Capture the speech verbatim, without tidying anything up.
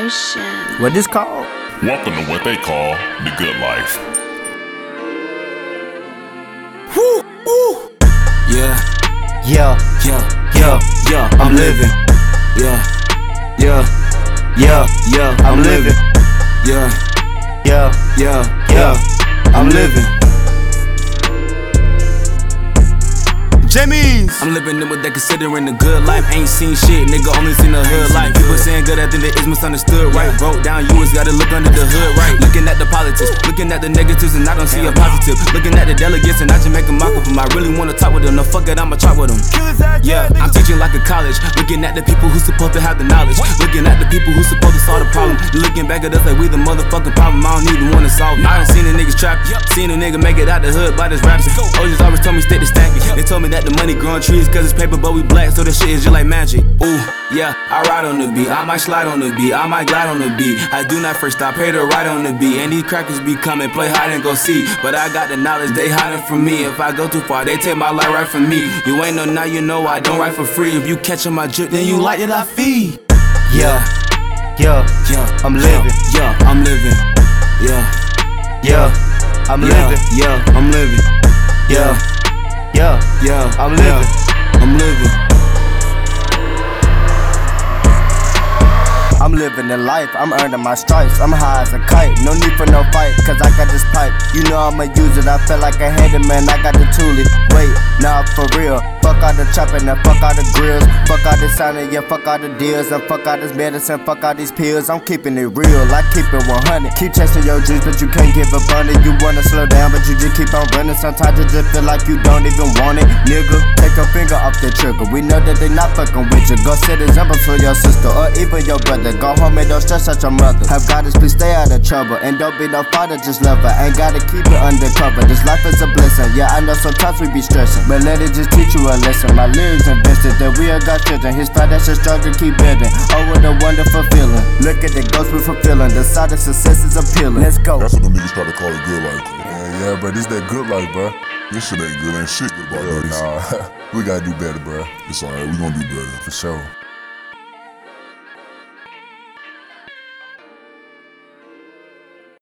Motion. What this called? Welcome to what they call the good life. Woo, woo. Yeah, Yeah, yeah, yeah, yeah, I'm living. yeah, yeah, Yeah, yeah, I'm living. yeah, Yeah, yeah, yeah, I'm living. Jimmy's. I'm living in what they considering the good life. Ain't seen shit, nigga, only seen the hood life. People saying good, I think that is misunderstood, right? Broke down, you always gotta look under the hood, right? Looking at the politics, looking at the negatives, and I don't see a positive. Looking at the delegates, and I just make a mock of them. I really wanna talk with them, no fuck it, I'ma talk with them. Yeah, I'm teaching like a college. Looking at the people who supposed to have the knowledge. Looking at the people who supposed to solve the problem. Looking back at us like we the motherfucking problem. I don't even wanna solve it. I done seen a niggas trap, seen a nigga make it out the hood by this rapping. O Gs always told me stay to stacking. They told me that the money growing trees cause it's paper, but we black, so this shit is just like magic. Ooh, yeah, I ride on the beat, I might slide on the beat, I might glide on the beat. I do not first stop, pay to ride on the beat. And these crackers be coming, play hide and go see. But I got the knowledge, they hiding from me. If I go too far, they take my life right from me. You ain't no now, you know I don't write for free. If you catchin' my drip, then you like that I feed. Yeah, yeah, Yeah, I'm living. Yeah, I'm living. Yeah, Yeah, I'm yeah, living. yeah, I'm living. Yeah, yeah, Yeah, I'm living. yeah, I'm living. I'm living the life, I'm earning my stripes. I'm high as a kite, no need for no fight, cause I got this pipe. You know I'ma use it, I feel like a headed man, I got the toolie. Wait, nah, for real. Fuck all the chopping and fuck all the grills. Fuck all the sounding, yeah, fuck all the deals. And fuck all this medicine, fuck all these pills. I'm keeping it real, I keep it one hundred. Keep chasing your dreams, but you can't give up on it. You wanna slow down, but you just keep on running. Sometimes you just feel like you don't even want it. Nigga, take a finger off the trigger. We know that they not fucking with you. Go set examples for your sister or even your brother. Go home and don't stress out your mother. Have goddess, please stay out of trouble. And don't be no father, just love her. Ain't gotta keep it undercover. This life is a blessing. Yeah, I know sometimes we be stressing, but let it just teach you a lesson. My lyrics invested that we all got children. His financial struggle keep building. Oh, what a wonderful feeling. Look at the ghost we fulfilling. The side of success is appealing. Let's go. That's what them niggas try to call it good life. Yeah, yeah, bro, this that good life, bro. This shit ain't good, ain't shit good about Hell this. nah, we gotta do better, bro. It's alright, we gonna do better. For sure.